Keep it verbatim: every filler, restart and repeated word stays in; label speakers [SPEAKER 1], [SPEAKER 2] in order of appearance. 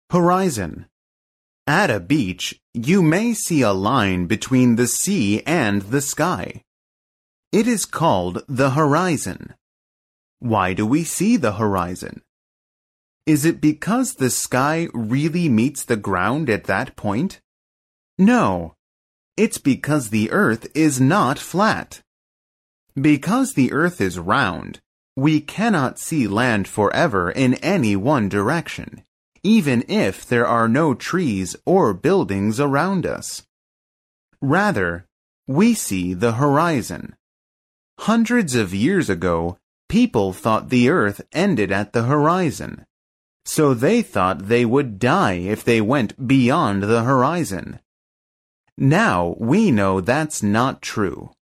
[SPEAKER 1] Horizon. At a beach, you may see a line between the sea and the sky. It is called the horizon. Why do we see the horizon? Is it because the sky really meets the ground at that point? No, it's because the earth is not flat. Because the earth is round, we cannot see land forever in any one direction, even if there are no trees or buildings around us. Rather, we see the horizon. Hundreds of years ago, people thought the earth ended at the horizon, so they thought they would die if they went beyond the horizon. Now we know that's not true.